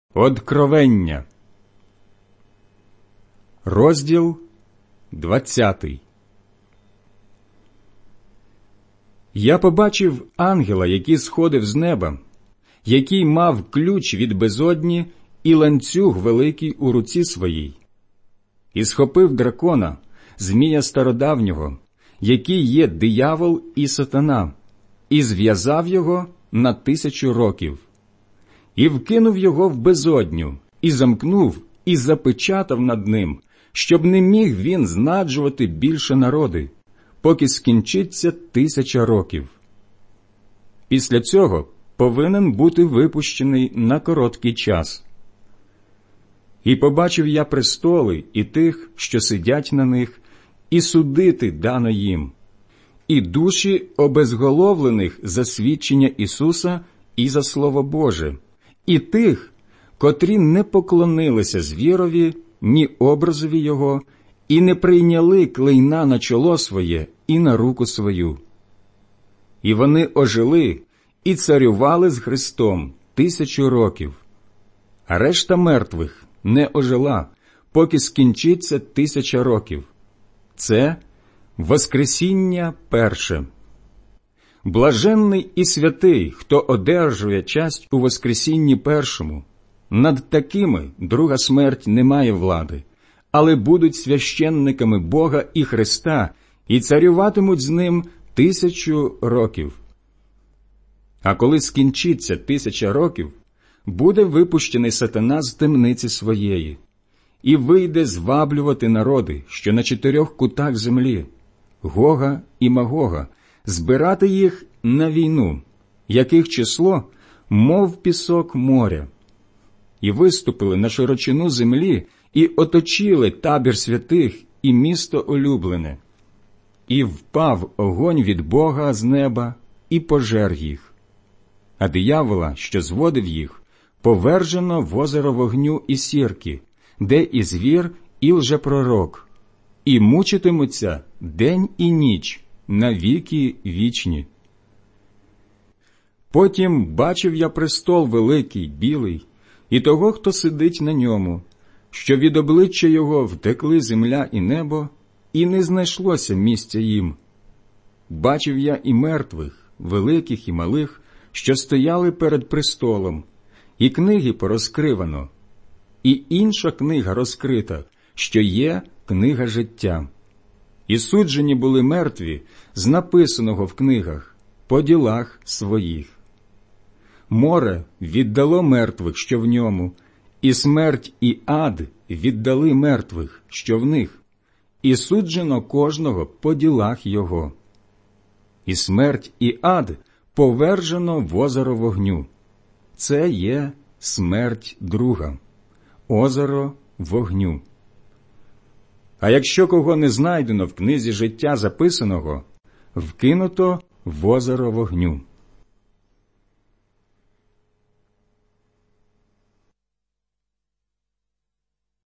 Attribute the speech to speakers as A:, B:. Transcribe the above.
A: Откровення. Розділ 20. Я побачив ангела, який сходив з неба, який мав ключ від безодні і ланцюг великий у руці своїй. І схопив дракона, змія стародавнього, який є диявол і сатана, і зв'язав його на 1000 років. І вкинув його в безодню, і замкнув, і запечатав над ним, щоб не міг він знаджувати більше народи, поки скінчиться 1000 років. Після цього повинен бути випущений на короткий час. І побачив я престоли і тих, що сидять на них, і судити дано їм, і душі обезголовлених за свідчення Ісуса і за Слово Боже, і тих, котрі не поклонилися звірові, ні образові його, і не прийняли клейна на чоло своє і на руку свою. І вони ожили і царювали з Христом 1000 років. А решта мертвих не ожила, поки скінчиться 1000 років. Це воскресіння перше. Блаженний і святий, хто одержує часть у воскресінні першому. Над такими друга смерть не має влади, але будуть священниками Бога і Христа і царюватимуть з ним 1000 років. А коли скінчиться 1000 років, буде випущений сатана з темниці своєї і вийде зваблювати народи, що на 4 кутах землі, Гога і Магога, збирати їх на війну, яких число, мов пісок моря. І виступили на широчину землі, і оточили табір святих і місто улюблене. І впав огонь від Бога з неба, і пожер їх. А диявола, що зводив їх, повержено в озеро вогню і сірки, де і звір, і лжепророк, і мучитимуться день і ніч, на віки вічні. Потім бачив я престол великий, білий, і того, хто сидить на ньому, що від обличчя його втекли земля і небо, і не знайшлося місця їм. Бачив я і мертвих, великих і малих, що стояли перед престолом, і книги порозкривано, і інша книга розкрита, що є книга життя. І суджені були мертві з написаного в книгах по ділах своїх. Море віддало мертвих, що в ньому, і смерть і ад віддали мертвих, що в них, і суджено кожного по ділах його. І смерть і ад повержено в озеро вогню. Це є смерть друга, озеро вогню. А якщо кого не знайдено в книзі життя записаного, вкинуто в озеро вогню.